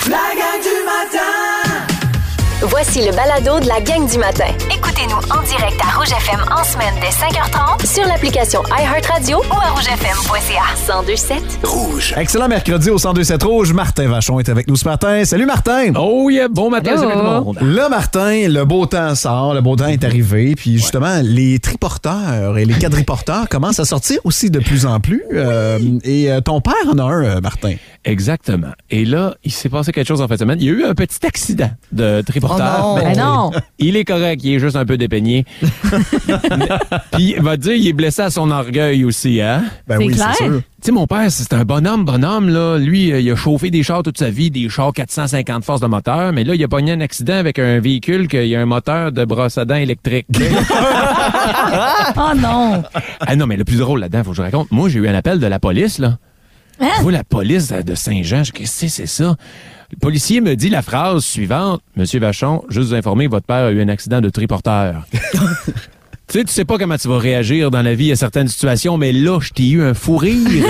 La gang du matin! Voici le balado de la gang du matin. Écoutez-nous en direct à Rouge FM en semaine dès 5h30 Sur l'application iHeartRadio ou à rougefm.ca. 1027. Rouge. Excellent mercredi au 102.7 Rouge. Martin Vachon est avec nous ce matin. Salut Martin! Oh yeah, bon matin, salut tout le monde. Là, Martin, le beau temps sort, le beau temps est arrivé, puis justement, les triporteurs et les quadriporteurs commencent à sortir aussi de plus en plus. Et ton père en a un, Martin. Exactement. Et là, il s'est passé quelque chose en fin de semaine. Il y a eu un petit accident de triporteur. Oh non! Mais non! il est correct, il est juste un peu dépeigné. Puis, il va te dire, il est blessé à son orgueil aussi, hein? Ben C'est oui, clair. c'est sûr. Tu sais, mon père, c'est un bonhomme, là. Lui, il a chauffé des chars toute sa vie, des chars 450 forces de moteur, mais là, il a pogné un accident avec un véhicule qui a un moteur de brosse à dents électrique. Oh non! Ah non, mais le plus drôle là-dedans, faut que je raconte. Moi, j'ai eu un appel de la police, là. Hein? Je vois la police de Saint-Jean. Qu'est-ce que c'est ça? Le policier me dit la phrase suivante. Monsieur Vachon, juste vous informer, votre père a eu un accident de triporteur. Tu sais pas comment tu vas réagir dans la vie à certaines situations, mais là, je t'ai eu un fou rire.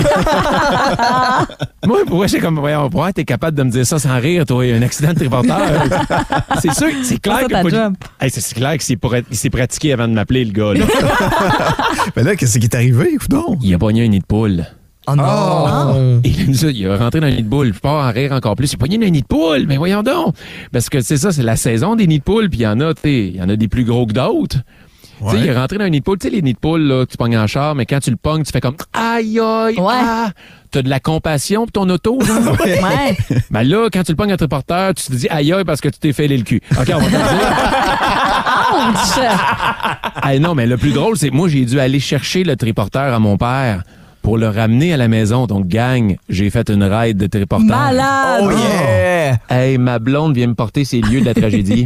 Moi, c'est comme, voyons, pourquoi t'es capable de me dire ça sans rire, toi, un accident de triporteur? C'est sûr, c'est clair ça, ta job. Hey, c'est clair qu'il s'est pratiqué avant de m'appeler, le gars, là. Mais là, qu'est-ce qui est arrivé, coudonc? Il a pogné un nid de poule. Oh non! Il a rentré dans un nid de poule. Je pars en rire encore plus. Il a pogné un nid de poule. Mais voyons donc. Parce que c'est ça, c'est la saison des nids de poule. Puis il y en a, il y en a des plus gros que d'autres. Ouais. Tu sais, il est rentré dans un nid de poule. Tu sais, les nids de poule, là, que tu pognes en char, mais quand tu le pognes, tu fais comme aïe, aïe, Ouais. ah. T'as de la compassion pour ton auto, genre. Ouais! Ben là, quand tu le pognes à triporteur, tu te dis aïe, aïe, parce que tu t'es fêlé le cul. OK, on va te le dire. Ouch! Ah non, mais le plus drôle, c'est que moi, j'ai dû aller chercher le triporteur à mon père pour le ramener à la maison. Donc, gang, j'ai fait une ride de triporteur. Malade! Oh yeah! Hey, ma blonde vient me porter ses lieux de la tragédie.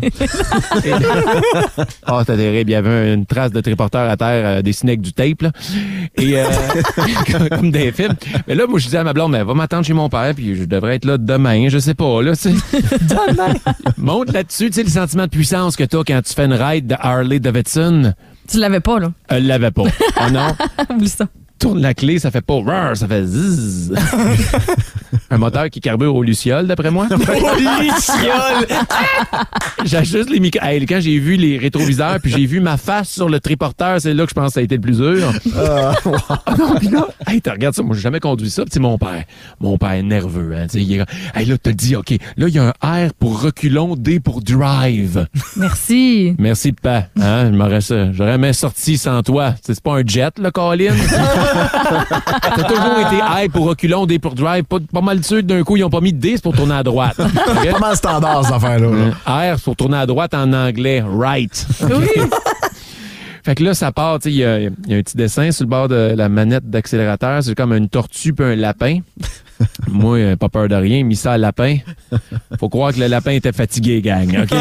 Oh, c'était terrible. Il y avait une trace de triporteur à terre dessinée avec du tape, là. Et, comme des films. Mais là, moi, je disais à ma blonde, mais va m'attendre chez mon père, puis je devrais être là demain, je sais pas, là, tu sais. Demain! Monte là-dessus, tu sais, le sentiment de puissance que t'as quand tu fais une ride de Harley Davidson. Tu l'avais pas, là. Elle l'avait pas. Oh non. Oublie ça. Tourne la clé, ça fait pas rrr, ça fait zzz. Un moteur qui carbure au luciole, d'après moi. Luciole! J'ajuste les micros. Hey, quand j'ai vu les rétroviseurs, puis j'ai vu ma face sur le triporteur, c'est là que je pense que ça a été le plus dur. Non, puis là, hey, tu regardes ça, moi, j'ai jamais conduit ça. Puis c'est mon père est nerveux. Hein, il est, hey, là, tu te dis, OK, là, il y a un R pour reculons, D pour drive. Merci. Merci, papa. Hein, j'aurais jamais sorti sans toi. C'est pas un jet, là, Colin? T'as toujours été I pour reculons, D pour drive. Pas mal sûr d'un coup, ils ont pas mis D, c'est pour tourner à droite. Okay? Pas mal standard, cette affaire-là. là. R, c'est pour tourner à droite en anglais. Right. Oui. Fait que là, ça part, tu sais, il y a un petit dessin sur le bord de la manette d'accélérateur. C'est comme une tortue puis un lapin. Moi, pas peur de rien, mis ça à lapin. Faut croire que le lapin était fatigué, gang, OK?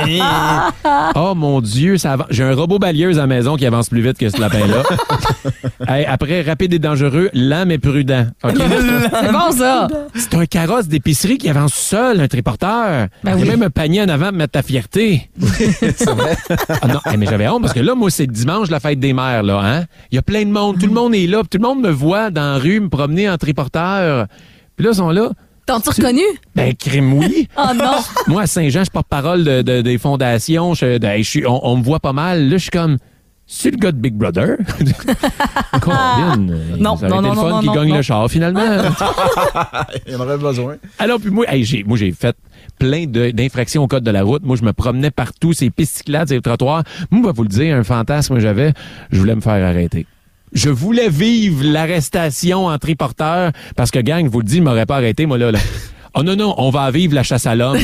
Oh mon Dieu, ça avance. J'ai un robot balieuse à la maison qui avance plus vite que ce lapin-là. Hey, après, rapide et dangereux, lent mais prudent. OK? C'est bon, ça. C'est un carrosse d'épicerie qui avance seul, un triporteur. Ben Il y a oui. même un panier en avant pour mettre ta fierté. C'est vrai. Ah non, mais j'avais honte parce que là, moi, c'est dimanche, la fête des mères, là, hein? Il y a plein de monde. Tout le monde est là. Puis tout le monde me voit dans la rue me promener en triporteur. Puis là, ils sont là. T'as-tu reconnu? Ben, crime, oui. Oh non! Moi, à Saint-Jean, je porte-parole des fondations. On me voit pas mal. Là, je suis comme... C'est le gars de Big Brother. Colin, Non, ça aurait non, été le non, fun non, qui non, gagne non. le char, finalement. Il en aurait besoin. Alors, puis moi, j'ai fait plein d'infractions au code de la route. Moi, je me promenais partout, ces pistes cyclables, ces trottoirs. Moi, va vous le dire, un fantasme que j'avais, je voulais me faire arrêter. Je voulais vivre l'arrestation en triporteur parce que, gang, je vous le dis, il m'aurait pas arrêté, moi, là. Oh non, on va vivre la chasse à l'homme.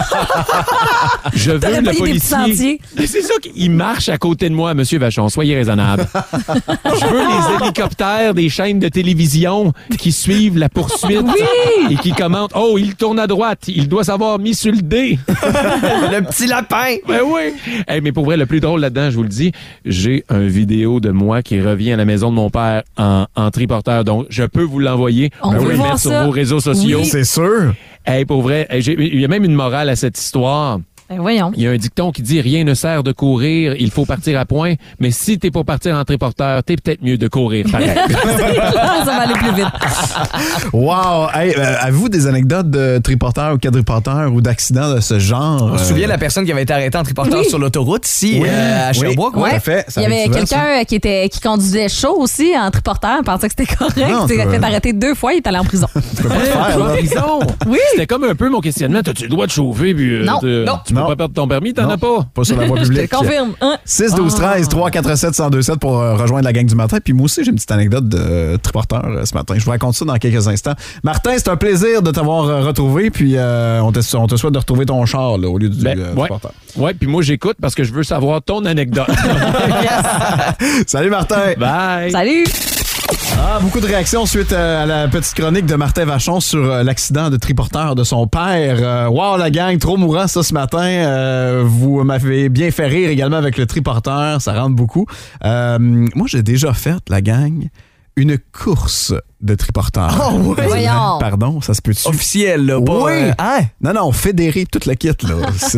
Je veux T'aurais le payé des petits policier. sentiers. C'est ça qu'il marche à côté de moi, Monsieur Vachon. Soyez raisonnable. Je veux les hélicoptères des chaînes de télévision qui suivent la poursuite et qui commentent. Oh, il tourne à droite. Il doit s'avoir mis sur le D. Le petit lapin! Ben oui. Hey, mais pour vrai, le plus drôle là-dedans, je vous le dis, j'ai une vidéo de moi qui revient à la maison de mon père en triporteur. Donc, je peux vous l'envoyer. On Vous veut le voir mettre sur ça. vos réseaux sociaux. Oui. C'est sûr. Hey, pour vrai, il y a même une morale à cette histoire. Ben voyons. Il y a un dicton qui dit « Rien ne sert de courir, il faut partir à point. » Mais si t'es pour partir en triporteur, t'es peut-être mieux de courir pareil. Ça va aller plus vite. Wow! Hey, avez-vous des anecdotes de triporteurs ou quadriporteurs ou d'accidents de ce genre? On se souvient de la personne qui avait été arrêtée en triporteur Oui. sur l'autoroute ici, Oui. à Sherbrooke. Oui. Ouais. Tout à fait. Ça Il y avait arrive souvent, quelqu'un qui conduisait chaud aussi en triporteur, pensait que c'était correct. Non, Il s'est toi- fait arrêter 2 fois, il est allé en prison. Tu peux pas le faire, En là. prison. Oui. C'était comme un peu mon questionnement. T'as-tu le droit de chauffer? Puis, Non. Non. Tu peux Non. pas perdre ton permis, t'en Non, as pas. Pas sur la voie Je te publique. confirme. Hein? 6, 12, 13, 3, 4, 7, 102, 7 pour rejoindre la gang du matin. Puis moi aussi, j'ai une petite anecdote de triporteur ce matin. Je vous raconte ça dans quelques instants. Martin, c'est un plaisir de t'avoir retrouvé. Puis on te souhaite de retrouver ton char là, au lieu du Ouais. triporteur. Ouais, puis moi, j'écoute parce que je veux savoir ton anecdote. Salut Martin! Bye. Salut! Beaucoup de réactions suite à la petite chronique de Martin Vachon sur l'accident de triporteur de son père. Wow, la gang, trop mourant ça ce matin. Vous m'avez bien fait rire également avec le triporteur, ça rentre beaucoup. Moi, j'ai déjà fait, la gang, une course de triporteur. Oh, oui. Voyons. Pardon, ça se peut-tu? Officiel, là. Pas, Oui. hein? Non, fédéré, toute la kit, là.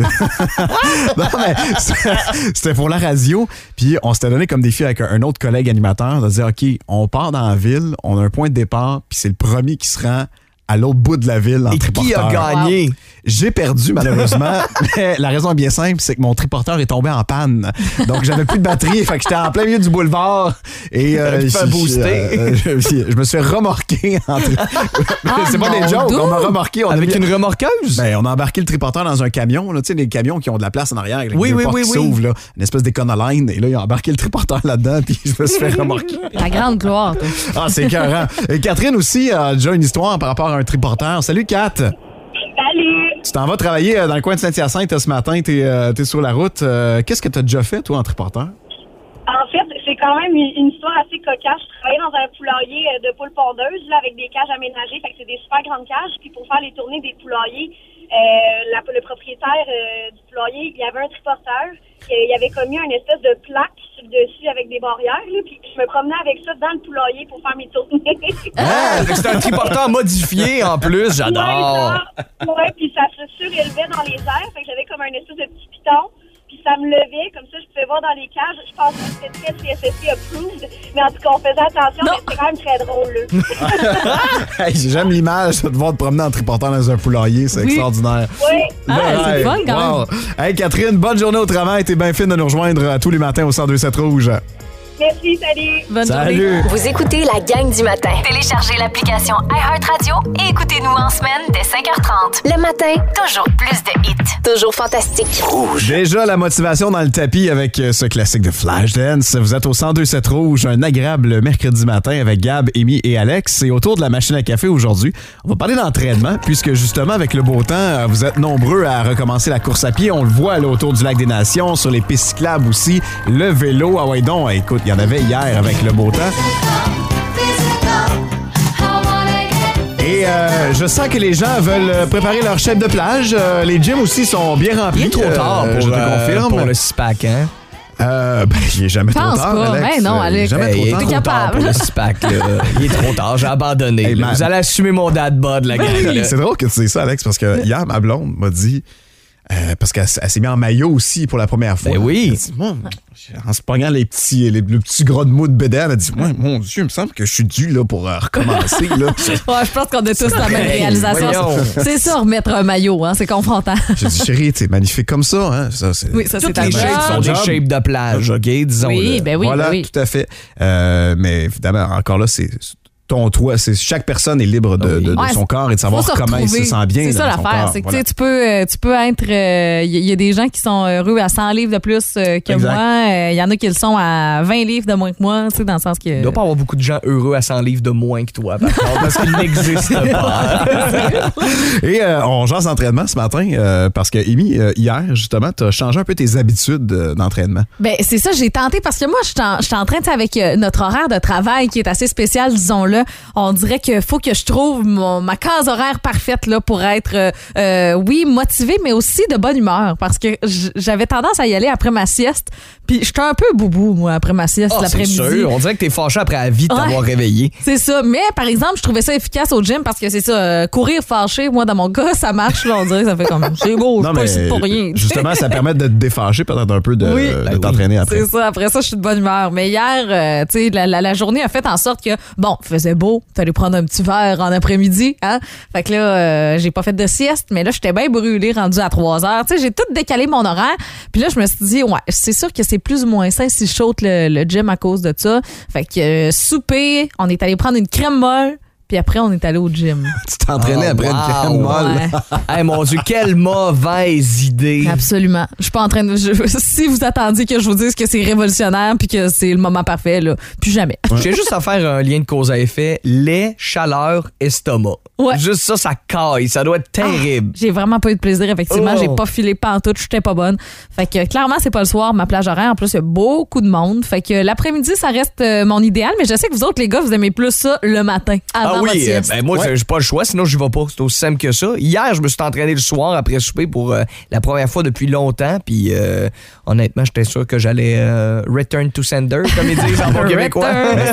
Non, mais c'était pour la radio. Puis on s'était donné comme défi avec un autre collègue animateur de dire, OK, on part dans la ville, on a un point de départ, puis c'est le premier qui se rend à l'autre bout de la ville en Et triporteur. qui a gagné? J'ai perdu, malheureusement. Mais la raison est bien simple, c'est que mon triporteur est tombé en panne. Donc, j'avais plus de batterie. Fait que j'étais en plein milieu du boulevard. Et pu faire booster. je me suis remorqué. C'est pas des mon jokes. Dieu. On m'a remorqué. Avec une remorqueuse? Ben, on a embarqué le triporteur dans un camion. Tu sais, des camions qui ont de la place en arrière. Avec Oui, des oui, portes oui, qui oui. s'ouvrent, là. Une espèce d'Econoline. Et là, ils ont embarqué le triporteur là-dedans. Puis je me suis fait remorquer. La grande gloire, toi. Ah, c'est écœurant. Et Catherine aussi a déjà une histoire par rapport à un triporteur. Salut, Kat. Salut! Tu t'en vas travailler dans le coin de Saint-Hyacinthe ce matin, t'es sur la route. Qu'est-ce que t'as déjà fait, toi, en triporteur? En fait, c'est quand même une histoire assez cocasse. Je travaillais dans un poulailler de poules pondeuses, là, avec des cages aménagées. Fait que c'est des super grandes cages. Puis pour faire les tournées des poulaillers, le propriétaire du poulailler, il y avait un triporteur. Il avait commis une espèce de plaque sur le dessus avec des barrières. Là, puis je me promenais avec ça dans le poulailler pour faire mes tournées. Ah, c'est un triporteur modifié en plus, j'adore. Ouais, puis ça se surélevait dans les airs. Fait que j'avais comme un espèce de petit piton. Puis ça me levait, comme ça je pouvais voir dans les cages. Je pense que c'était très CSST approved. Mais en tout cas, on faisait attention, mais c'était quand même très drôle. Là. Hey, j'aime l'image de devoir te promener en triporteur dans un poulailler. C'est extraordinaire. Oui. C'est fun quand même. Hey, Catherine, bonne journée au travail. T'es bien fine de nous rejoindre tous les matins au 102.7 Rouge. Merci, salut. Bonne journée. Salut! Vous écoutez la gang du matin. Téléchargez l'application iHeartRadio et écoutez-nous en semaine dès 5h30. Le matin, Toujours plus de hits. toujours fantastique. Déjà la motivation dans le tapis avec ce classique de Flashdance. Vous êtes au 102.7 Rouge, un agréable mercredi matin avec Gab, Amy et Alex. Et autour de la machine à café aujourd'hui, on va parler d'entraînement puisque justement avec le beau temps, vous êtes nombreux à recommencer la course à pied. On le voit là, autour du lac des Nations, sur les pistes cyclables aussi, le vélo. Ah ouais donc, écoute, il y en avait hier avec le beau temps. Et je sens que les gens veulent préparer leur chef de plage. Les gyms aussi sont bien remplis. Il est trop tard je te confirme. pour le six-pack, hein? Il est jamais trop Pense tard, pas. Alex. Ben non, Il est Alex. jamais Il est trop T'es tard. trop tard capable. pour le six-pack, là. Il est trop tard, j'ai abandonné. Hey, là. man. Vous allez assumer mon dad bod, la gang. là. C'est drôle que tu dises ça, Alex, parce que hier, ma blonde m'a dit... parce qu'elle s'est mise en maillot aussi pour la première fois. Ben oui. Elle a dit, moi, en se pognant le petit gras de mou de bédard, elle a dit, ouais, mon Dieu, il me semble que je suis dû là, pour recommencer. Là. Ouais, je pense qu'on a tous la même Hey, réalisation. voyons. C'est ça, remettre un maillot, hein, c'est confrontant. J'ai dit, chérie, t'es magnifique comme ça. Hein? Ça, c'est... Oui, ça, c'est Toutes ta les job. shapes sont des shapes de plage, OK? Disons. Oui, ben oui, voilà, ben oui. tout à fait. Mais évidemment, encore là, c'est ton toit. Chaque personne est libre de Ouais, son corps et de savoir faut se comment il se retrouver. sent bien. C'est ça dans son l'affaire, corps. c'est que Voilà. tu sais, tu peux être. Il y a des gens qui sont heureux à 100 livres de plus que Exact. moi. Il y en a qui le sont à 20 livres de moins que moi, tu sais, dans le sens que. Il ne doit pas avoir beaucoup de gens heureux à 100 livres de moins que toi, par contre, parce qu'il n'existe pas. Et on jase d'entraînement ce matin parce que, Amy, hier, justement, tu as changé un peu tes habitudes d'entraînement. Ben, c'est ça, j'ai tenté parce que moi, je suis en train, tu sais, avec notre horaire de travail qui est assez spécial, disons-le, on dirait qu'il faut que je trouve ma case horaire parfaite là, pour être, oui, motivée, mais aussi de bonne humeur parce que j'avais tendance à y aller après ma sieste Puis j'étais un peu boubou, moi, après ma sieste l'après-midi. C'est sûr. On dirait que t'es fâché après la vie de t'avoir réveillé. C'est ça. Mais, par exemple, je trouvais ça efficace au gym parce que c'est ça, courir fâché, moi, dans mon cas, ça marche. Là, on dirait que ça fait comme, c'est beau, je suis pas ici pour rien. Justement, ça permet de te défâcher peut-être un peu de t'entraîner après. C'est ça. Après ça, je suis de bonne humeur. Mais hier, tu sais, la journée a fait en sorte que, bon, il faisait beau, fallait prendre un petit verre en après-midi, hein. Fait que là, j'ai pas fait de sieste, mais là, j'étais bien brûlée, rendue à 3 heures. Tu sais, j'ai tout décalé mon horaire. Puis là, je me suis dit, ouais, c'est sûr que c'est plus ou moins sain si je saute le gym à cause de ça. Fait que souper, on est allé prendre une crème molle. Puis après, on est allé au gym. Tu t'entraînais après une crème molle. Ouais. Hey, mon Dieu, quelle mauvaise idée. Absolument. Je suis pas en train de... si vous attendiez que je vous dise que c'est révolutionnaire puis que c'est le moment parfait, là, plus jamais. J'ai juste à faire un lien de cause à effet. Lait, chaleur, estomac. Ouais. Juste ça caille. Ça doit être terrible. J'ai vraiment pas eu de plaisir, effectivement. J'ai pas filé pantoute, j'étais pas bonne. Fait que clairement, c'est pas le soir, ma plage horaire. En plus, il y a beaucoup de monde. Fait que l'après-midi, ça reste mon idéal, mais je sais que vous autres, les gars, vous aimez plus ça le matin, avant votre sieste. Moi, j'ai pas le choix, sinon j'y vais pas. C'est aussi simple que ça. Hier, je me suis entraîné le soir après souper pour la première fois depuis longtemps. Puis honnêtement, j'étais sûr que j'allais return to sender, comme ils disent en bon québécois.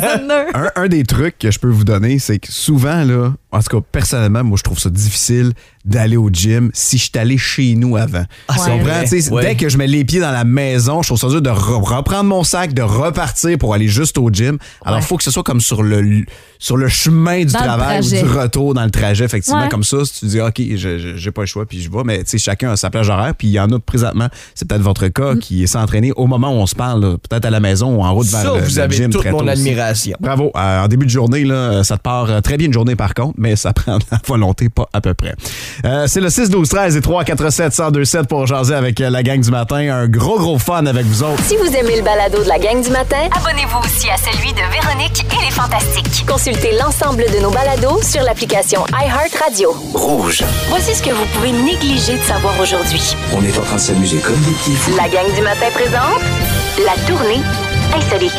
Un des trucs que je peux vous donner, c'est que souvent, là, en tout cas, personnellement, moi, je trouve ça difficile d'aller au gym si je suis allé chez nous avant. Tu comprends? Dès que je mets les pieds dans la maison, je trouve ça dur de reprendre mon sac, de repartir pour aller juste au gym. Alors, il faut que ce soit comme sur le chemin du travail ou du retour dans le trajet. Effectivement, comme ça, si tu dis, OK, j'ai pas le choix, puis je vais, mais tu sais, chacun a sa plage horaire, puis il y en a présentement, c'est peut-être votre cas, qui est s'entraîner au moment où on se parle, là, peut-être à la maison ou en route vers le gym. Vous avez toute mon admiration. Bravo. En début de journée, là, ça te part très bien une journée par contre, mais ça prend de la volonté, pas à peu près. C'est le 6-12-13 et 3-4-7-1027 pour jaser avec la gang du matin. Un gros fun avec vous autres. Si vous aimez le balado de la gang du matin, Abonnez-vous aussi à celui de Véronique et les Fantastiques. consultez l'ensemble de nos balados sur l'application iHeartRadio. Rouge. Voici ce que vous pouvez négliger de savoir aujourd'hui. On est en train de s'amuser comme des petits fous. La gang du matin présente la tournée insolite.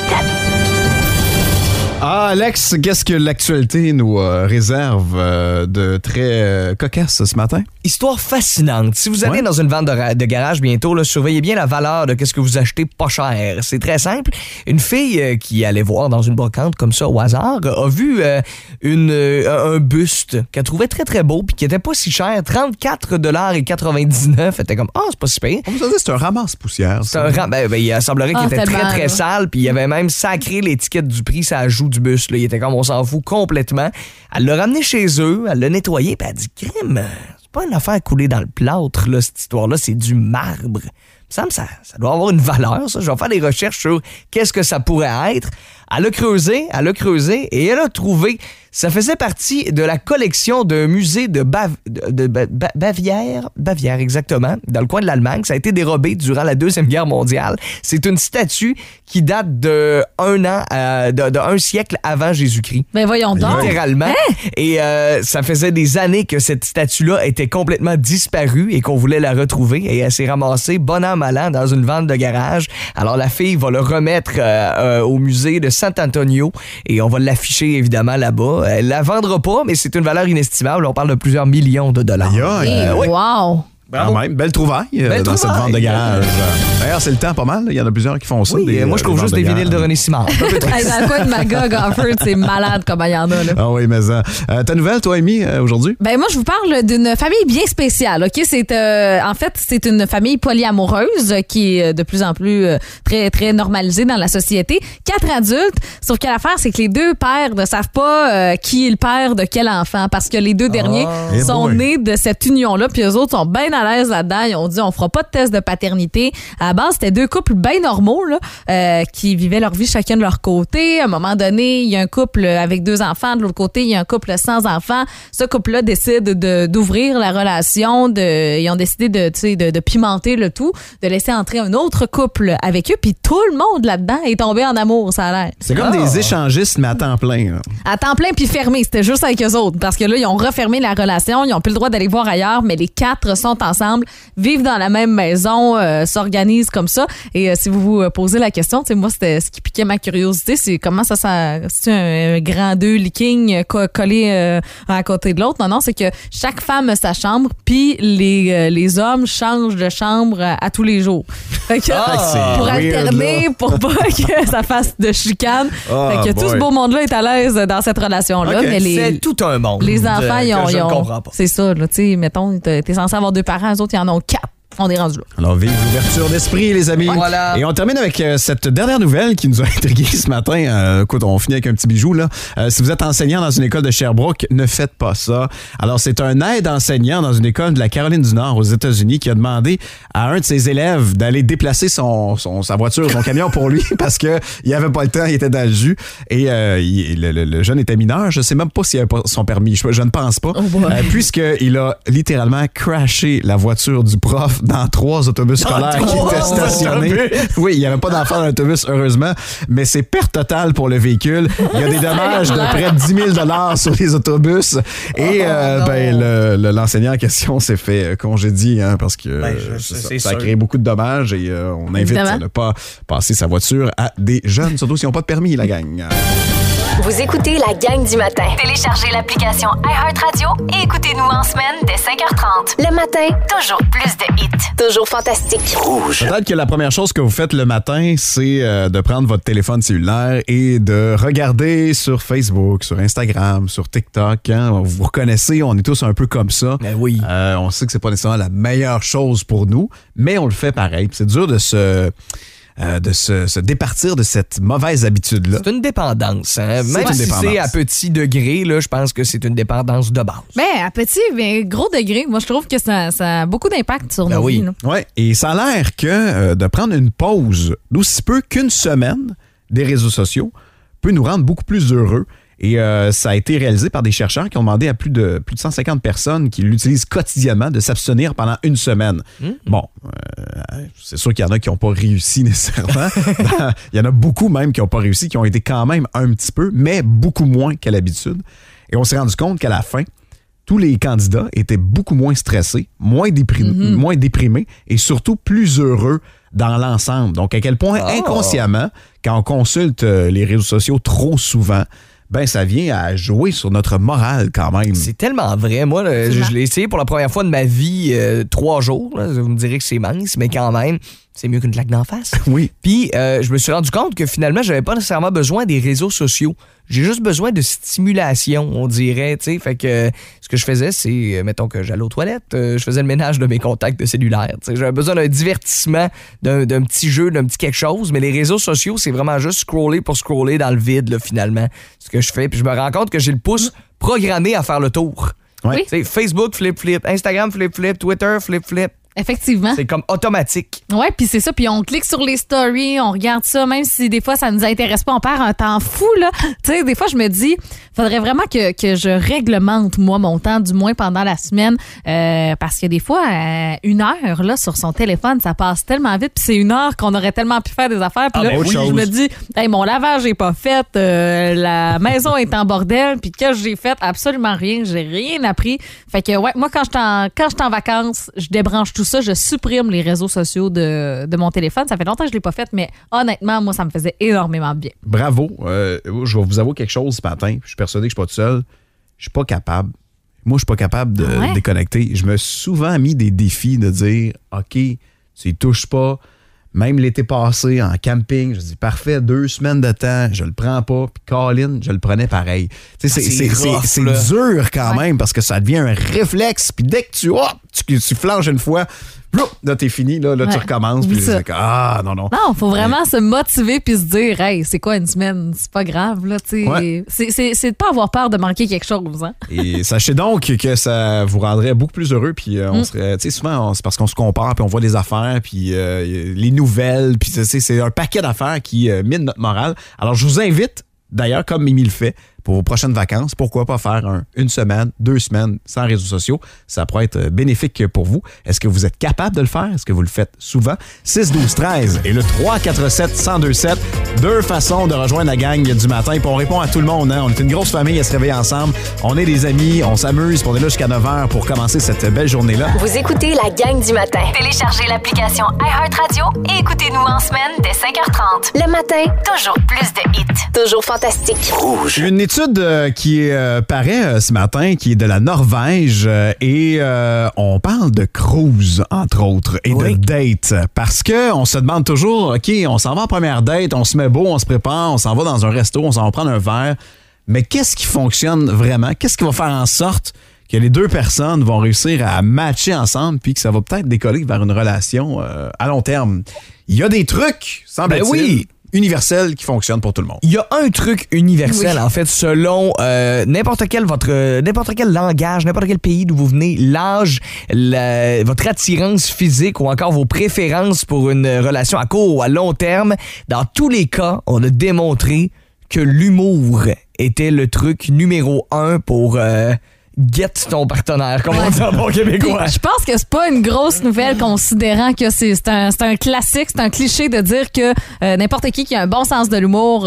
Ah, Alex, qu'est-ce que l'actualité nous réserve de très cocasse ce matin? Histoire fascinante. Si vous allez dans une vente de garage bientôt, là, surveillez bien la valeur de ce que vous achetez pas cher. C'est très simple. Une fille qui allait voir dans une brocante comme ça au hasard a vu un buste qu'elle trouvait très très beau puis qui était pas si cher, 34,99 $. Elle était comme c'est pas si pire. On vous a dit c'est un ramasse-poussière. Il semblerait qu'il était très très sale puis il avait même sacré l'étiquette du prix, ça joue du buste. Là. Il était comme on s'en fout complètement. Elle l'a ramené chez eux, elle l'a nettoyé puis elle a dit crime. C'est pas une affaire coulée dans le plâtre, là, cette histoire-là, c'est du marbre. Il me semble que ça doit avoir une valeur, ça. Je vais faire des recherches sur qu'est-ce que ça pourrait être. Elle a creusé et elle a trouvé... Ça faisait partie de la collection d'un musée de Bavière, exactement, dans le coin de l'Allemagne. Ça a été dérobé durant la Deuxième Guerre mondiale. C'est une statue qui date de un siècle avant Jésus-Christ. Mais voyons donc. Littéralement. Hein? Et ça faisait des années que cette statue-là était complètement disparue et qu'on voulait la retrouver. Et elle s'est ramassée, bon an, mal an, dans une vente de garage. Alors la fille va le remettre au musée de San Antonio et on va l'afficher évidemment là-bas. Elle la vendra pas, mais c'est une valeur inestimable. On parle de plusieurs millions de dollars. Oui. Wow! Quand même, belle trouvaille dans cette vente de garage. D'ailleurs, c'est le temps pas mal. Il y en a plusieurs qui font ça. Oui, moi, je trouve juste des vinyles de René Simard. Dans le coin de Magog, Offord, c'est malade comme il y en a. Là. Ah oui, mais ça. Ta nouvelle, toi, Amy, aujourd'hui? Ben moi, je vous parle d'une famille bien spéciale. Ok, en fait, c'est une famille polyamoureuse qui est de plus en plus très, très normalisée dans la société. 4 adultes, sauf que l'affaire, c'est que les deux pères ne savent pas qui est le père de quel enfant parce que les deux derniers sont nés de cette union-là, puis eux autres sont bien à l'aise là-dedans. Ils ont dit on fera pas de test de paternité. À la base, c'était deux couples bien normaux là, qui vivaient leur vie chacun de leur côté. À un moment donné, il y a un couple avec 2 enfants. De l'autre côté, il y a un couple sans enfants. Ce couple-là décide d'ouvrir la relation. Ils ont décidé de pimenter le tout, de laisser entrer un autre couple avec eux. Puis tout le monde là-dedans est tombé en amour, ça a l'air. C'est comme des échangistes, mais à temps plein. Là. À temps plein puis fermé. C'était juste avec eux autres. Parce que là, ils ont refermé la relation. Ils n'ont plus le droit d'aller voir ailleurs, mais les 4 sont ensemble, vivent dans la même maison, s'organisent comme ça. Et si vous vous posez la question, moi, c'était ce qui piquait ma curiosité, c'est comment ça c'est un grand 2 leaking collé à côté de l'autre. Non, c'est que chaque femme a sa chambre, puis les hommes changent de chambre à tous les jours. Fait que, pour alterner, pour pas que ça fasse de chicane. Fait que tout ce beau monde-là est à l'aise dans cette relation-là. Okay. Mais c'est tout un monde. Les enfants, ils ont. Je ne comprends pas. C'est ça, là. Tu sais, mettons, t'es censé avoir 2 parents, eux autres, ils en ont 4. On est rendu là. Alors, vive l'ouverture d'esprit, les amis. Voilà. Et on termine avec cette dernière nouvelle qui nous a intrigués ce matin. Écoute, on finit avec un petit bijou, là. Si vous êtes enseignant dans une école de Sherbrooke, ne faites pas ça. Alors, c'est un aide-enseignant dans une école de la Caroline du Nord aux États-Unis qui a demandé à un de ses élèves d'aller déplacer sa voiture, son camion pour lui parce qu'il n'avait pas le temps, il était dans le jus. Et le jeune était mineur. Je ne sais même pas s'il avait pas son permis. Je ne pense pas. Puisqu'il a littéralement crashé la voiture du prof dans 3 autobus scolaires qui étaient stationnés. Oui, il n'y avait pas d'enfant dans l'autobus, heureusement, mais c'est perte totale pour le véhicule. Il y a des dommages de près de 10 000 sur les autobus. Et l'enseignant en question s'est fait congédier parce que ça a créé beaucoup de dommages et on invite à ne pas passer sa voiture à des jeunes, surtout s'ils n'ont pas de permis, la gang. Vous écoutez la gang du matin. Téléchargez l'application iHeartRadio et écoutez-nous en semaine dès 5h30. Le matin, toujours plus de hits. Toujours fantastique. Rouge. Peut-être que la première chose que vous faites le matin, c'est de prendre votre téléphone cellulaire et de regarder sur Facebook, sur Instagram, sur TikTok. Hein? Vous reconnaissez, on est tous un peu comme ça. Ben oui. On sait que c'est pas nécessairement la meilleure chose pour nous, mais on le fait pareil. Puis c'est dur de se départir de cette mauvaise habitude-là. C'est une dépendance. Hein? Même si c'est à petit degré, là, je pense que c'est une dépendance de base. À petit, gros degré, moi, je trouve que ça a beaucoup d'impact sur nos vies. Oui, et ça a l'air que de prendre une pause d'aussi peu qu'une semaine des réseaux sociaux peut nous rendre beaucoup plus heureux. Et ça a été réalisé par des chercheurs qui ont demandé à plus de 150 personnes qui l'utilisent quotidiennement de s'abstenir pendant une semaine. Bon, c'est sûr qu'il y en a qui n'ont pas réussi nécessairement. Il y en a beaucoup même qui n'ont pas réussi, qui ont été quand même un petit peu, mais beaucoup moins qu'à l'habitude. Et on s'est rendu compte qu'à la fin, tous les candidats étaient beaucoup moins stressés, moins déprimés et surtout plus heureux dans l'ensemble. Donc, à quel point inconsciemment, quand on consulte les réseaux sociaux trop souvent, ça vient à jouer sur notre morale quand même. C'est tellement vrai. Moi, je l'ai essayé pour la première fois de ma vie 3 jours. Là. Vous me direz que c'est mince, mais quand même, c'est mieux qu'une claque d'en face. Oui. Puis, je me suis rendu compte que finalement, j'avais pas nécessairement besoin des réseaux sociaux. J'ai juste besoin de stimulation, on dirait. T'sais. Fait que ce que je faisais, c'est, mettons que j'allais aux toilettes, je faisais le ménage de mes contacts de cellulaire. T'sais. J'avais besoin d'un divertissement, d'un petit jeu, d'un petit quelque chose. Mais les réseaux sociaux, c'est vraiment juste scroller pour scroller dans le vide, là, finalement. Ce que je fais. Puis je me rends compte que j'ai le pouce programmé à faire le tour. Oui. Facebook, flip, Instagram, flip, Twitter, flip. Effectivement. C'est comme automatique. Ouais, puis c'est ça. Puis on clique sur les stories, on regarde ça, même si des fois ça nous intéresse pas, on perd un temps fou, là. Tu sais, des fois, je me dis, faudrait vraiment que je réglemente, moi, mon temps, du moins pendant la semaine. Parce que des fois, 1 heure, là, sur son téléphone, ça passe tellement vite. Puis c'est 1 heure qu'on aurait tellement pu faire des affaires. Puis là, je me dis, hey, mon lavage est pas fait, la maison est en bordel, puis que j'ai fait absolument rien, j'ai rien appris. Fait que, ouais, moi, quand je suis en vacances, je débranche tout ça, je supprime les réseaux sociaux de mon téléphone. Ça fait longtemps que je l'ai pas fait, mais honnêtement, moi, ça me faisait énormément de bien. Bravo. Je vais vous avouer quelque chose ce matin. Je suis persuadé que je suis pas tout seul. Je suis pas capable. Moi, je suis pas capable de déconnecter. Je me suis souvent mis des défis de dire, OK, tu y touches pas. Même l'été passé, en camping, je dis, parfait, 2 semaines de temps, je le prends pas. Puis Colin, je le prenais pareil. C'est dur quand même parce que ça devient un réflexe. Puis dès que tu flanches une fois, là, t'es fini, là tu recommences. Puis c'est non. Non, faut vraiment se motiver puis se dire, hey, c'est quoi une semaine? C'est pas grave, là, tu sais. C'est de pas avoir peur de manquer quelque chose, hein. Et sachez donc que ça vous rendrait beaucoup plus heureux. Puis on serait, tu sais, souvent, c'est parce qu'on se compare, puis on voit des affaires, puis les nouvelles, puis c'est un paquet d'affaires qui minent notre morale. Alors, je vous invite, d'ailleurs, comme Mimi le fait, pour vos prochaines vacances, pourquoi pas faire 1 semaine, 2 semaines sans réseaux sociaux? Ça pourrait être bénéfique pour vous. Est-ce que vous êtes capable de le faire? Est-ce que vous le faites souvent? 6-12-13 et le 347-1027. 2 façons de rejoindre la gang du matin. Puis on répond à tout le monde. Hein? On est une grosse famille à se réveiller ensemble. On est des amis, on s'amuse. On est là jusqu'à 9h pour commencer cette belle journée-là. Vous écoutez la gang du matin. Téléchargez l'application iHeartRadio et écoutez-nous en semaine dès 5h30. Le matin, toujours plus de hits. Toujours fantastique. Rouge. Une étude étude qui paraît ce matin, qui est de la Norvège, et on parle de cruise, entre autres, et de date. Parce qu'on se demande toujours, OK, on s'en va en première date, on se met beau, on se prépare, on s'en va dans un resto, on s'en va prendre un verre. Mais qu'est-ce qui fonctionne vraiment? Qu'est-ce qui va faire en sorte que les deux personnes vont réussir à matcher ensemble puis que ça va peut-être décoller vers une relation à long terme? Il y a des trucs, semble-t-il, universels qui fonctionnent pour tout le monde. Il y a un truc universel, en fait, selon n'importe quel langage, n'importe quel pays d'où vous venez, l'âge, votre attirance physique ou encore vos préférences pour une relation à court ou à long terme. Dans tous les cas, on a démontré que l'humour était le truc numéro 1 pour get ton partenaire, comme on dit en bon québécois. Je pense que c'est pas une grosse nouvelle considérant que c'est un classique, c'est un cliché de dire que n'importe qui a un bon sens de l'humour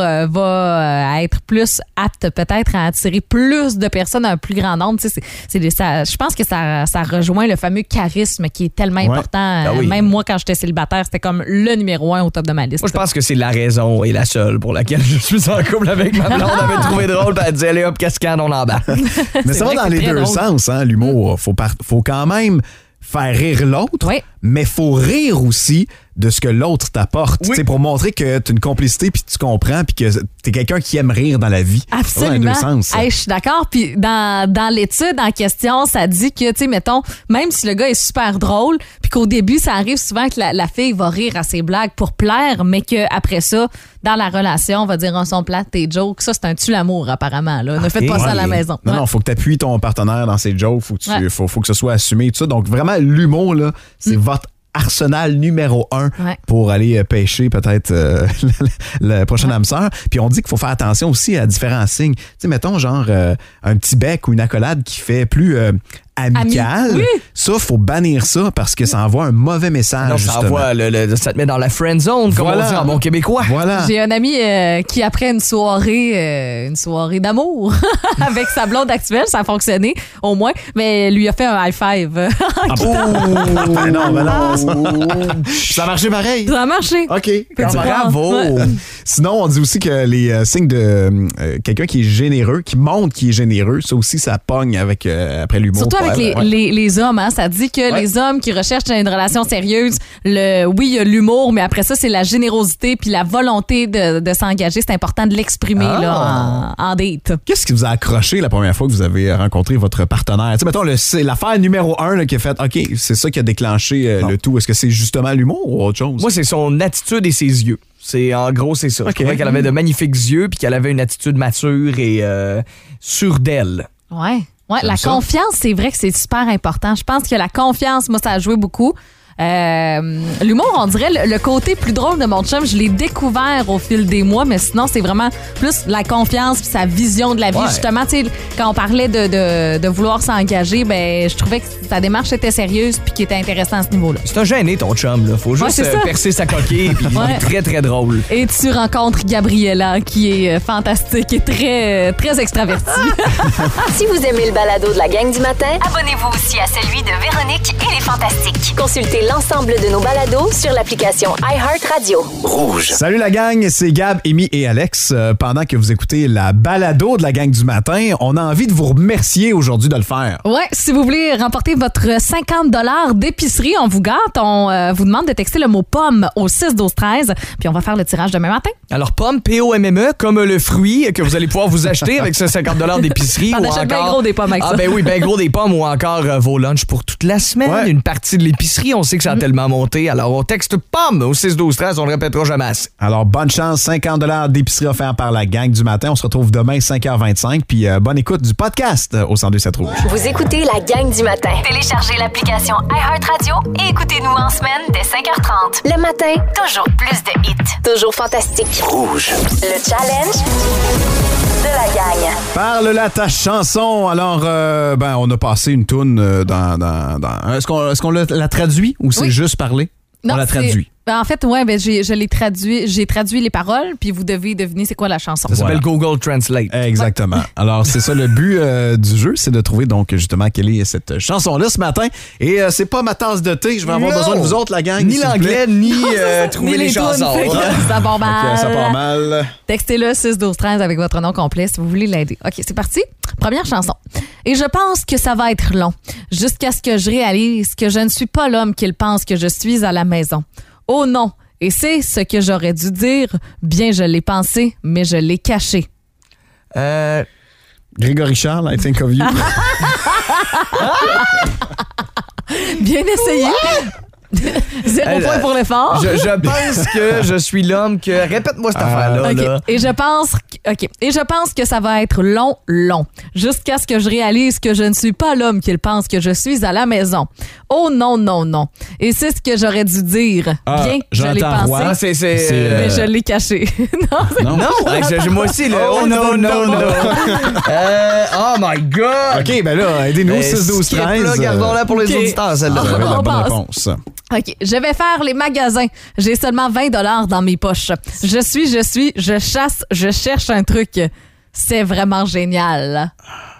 va être plus apte peut-être à attirer plus de personnes à un plus grand nombre. Tu sais, je pense que ça rejoint le fameux charisme qui est tellement important. Même moi, quand j'étais célibataire, c'était comme le numéro 1 au top de ma liste. Moi, je pense que c'est la raison et la seule pour laquelle je suis en couple avec ma blonde. On avait trouvé drôle, puis elle disait, allez hop, cascade, on embarque. Mais ça va dans les deux sens, hein, l'humour. Faut quand même faire rire l'autre, mais faut rire aussi de ce que l'autre t'apporte, pour montrer que tu as une complicité puis tu comprends puis que tu es quelqu'un qui aime rire dans la vie. Absolument. Ça va dans les deux sens. Je suis d'accord. Puis dans l'étude en question, ça dit que, tu sais, mettons, même si le gars est super drôle puis qu'au début, ça arrive souvent que la fille va rire à ses blagues pour plaire, mais qu'après ça, dans la relation, on va dire, on son plate, tes jokes. Ça, c'est un tue-l'amour, apparemment. Là. Ne faites pas ça à la maison. Non, faut que tu appuies ton partenaire dans ses jokes. Faut que ce soit assumé. Tout ça. Donc, vraiment, l'humour, là, c'est votre arsenal numéro 1 pour aller pêcher peut-être le prochain âme sœur. Puis on dit qu'il faut faire attention aussi à différents signes. Tu sais, mettons genre un petit bec ou une accolade qui fait plus amical. Ça, faut bannir ça parce que ça envoie un mauvais message. Non, ça envoie ça te met dans la friend zone, comme on dit en bon québécois. J'ai un ami qui, après une soirée d'amour avec sa blonde actuelle, ça a fonctionné au moins, mais lui a fait un high five. Ça a marché pareil. Ça a marché. OK. Bravo. Sinon, on dit aussi que les signes de quelqu'un qui est généreux, qui montre qu'il est généreux, ça aussi, ça pogne après l'humour. Surtout avec les hommes, hein, ça dit que les hommes qui recherchent une relation sérieuse, il y a l'humour, mais après ça, c'est la générosité puis la volonté de s'engager. C'est important de l'exprimer là, en date. Qu'est-ce qui vous a accroché la première fois que vous avez rencontré votre partenaire? Tu sais, mettons, c'est l'affaire numéro 1 là, qui a fait, OK, c'est ça qui a déclenché le tout. Est-ce que c'est justement l'humour ou autre chose? Moi, c'est son attitude et ses yeux. En gros, c'est ça. Je trouvais qu'elle avait de magnifiques yeux puis qu'elle avait une attitude mature et sûre d'elle. Ouais, la confiance, c'est vrai que c'est super important. Je pense que la confiance, moi, ça a joué beaucoup. L'humour, on dirait le côté plus drôle de mon chum, je l'ai découvert au fil des mois, mais sinon, c'est vraiment plus la confiance puis sa vision de la vie. Justement, tu sais, quand on parlait de vouloir s'engager, ben, je trouvais que sa démarche était sérieuse puis qu'il était intéressant à ce niveau-là. C'est un gêné, ton chum, là. Faut juste percer sa coquille puis il est très, très drôle. Et tu rencontres Gabriella, qui est fantastique et très, très extravertie. Si vous aimez le balado de la gang du matin, abonnez-vous aussi à celui de Véronique et les Fantastiques. Consultez l'ensemble de nos balados sur l'application iHeartRadio. Rouge. Salut la gang, c'est Gab, Amy et Alex. Pendant que vous écoutez la balado de la gang du matin, on a envie de vous remercier aujourd'hui de le faire. Ouais, si vous voulez remporter votre 50$ d'épicerie, on vous gâte. On vous demande de texter le mot pomme au 6-12-13, puis on va faire le tirage demain matin. Alors, pomme, P-O-M-M-E, comme le fruit que vous allez pouvoir vous acheter avec ce 50$ d'épicerie. T'en achètes bien gros des pommes avec ça. Ben oui, bien gros des pommes ou encore vos lunchs pour toute la semaine. Une partie de l'épicerie, on sait que ça a tellement monté. Alors, on texte pomme au 6-12-13, on le répétera jamais assez. Alors, bonne chance, 50$ d'épicerie offert par la gang du matin. On se retrouve demain, 5h25. Puis, bonne écoute du podcast au 102.7 Rouge. Vous écoutez la gang du matin. Téléchargez l'application iHeartRadio et écoutez-nous en semaine dès 5h30. Le matin, toujours plus de hits. Toujours fantastique. Rouge. Le challenge de la gang. Parle-la ta chanson. Alors, on a passé une toune dans... Est-ce qu'on l'a traduit ou c'est juste parlé? Non, on l'a traduit. En fait, ouais, j'ai traduit les paroles, puis vous devez deviner c'est quoi la chanson. Ça s'appelle Google Translate. Exactement. Alors, c'est ça le but du jeu, c'est de trouver donc justement quelle est cette chanson-là ce matin. Et c'est pas ma tasse de thé, je vais avoir besoin de vous autres, la gang. Ni l'anglais, ni trouver les chansons. Ça part mal. Okay, ça part mal. Textez-le 6-12-13 avec votre nom complet si vous voulez l'aider. OK, c'est parti. Première chanson. Et je pense que ça va être long, jusqu'à ce que je réalise que je ne suis pas l'homme qu'il pense que je suis à la maison. Oh non! Et c'est ce que j'aurais dû dire. Bien, je l'ai pensé, mais je l'ai caché. Grégory Charles, I think of you. Bien essayé. 0 point pour l'effort. Je pense que je suis l'homme que... Répète-moi cette affaire-là. Okay. Là. Et je pense que ça va être long, jusqu'à ce que je réalise que je ne suis pas l'homme qu'il pense que je suis à la maison. Oh non, non, non. Et c'est ce que j'aurais dû dire. Bien, je l'ai pensé, mais je l'ai caché. Non. Moi aussi, le oh non, non, non. Oh my God. OK, ben là, aidez-nous, 6-12-13. Gardons-la pour les auditeurs, celle-là. Vous avez la bonne réponse. OK, je vais faire les magasins. J'ai seulement 20 $ dans mes poches. Je chasse, je cherche un truc. C'est vraiment génial.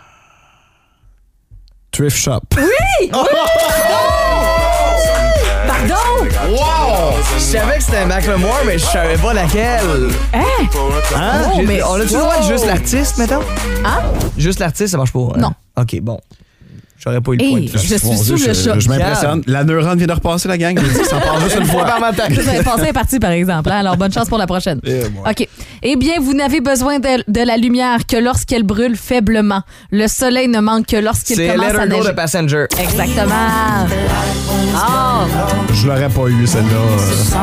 Thrift Shop. Oui! Oh! Pardon? Wow! Je savais que c'était Macklemore, mais je savais pas laquelle. Hein? Oh, on a-tu le droit de juste l'artiste, mettons? Hein? Juste l'artiste, ça marche pas. Hein? Non. OK, bon. J'aurais pas eu le point de je suis sous le choc. Je m'impressionne. La neurone vient de repasser, la gang. Ça part juste une fois. Vous passé est parti, par exemple. Hein? Alors, bonne chance pour la prochaine. OK. Eh bien, vous n'avez besoin de la lumière que lorsqu'elle brûle faiblement. Le soleil ne manque que lorsqu'il commence à neiger. C'est Let Her Go de Passenger. Exactement. Oh. Je l'aurais pas eu, celle-là.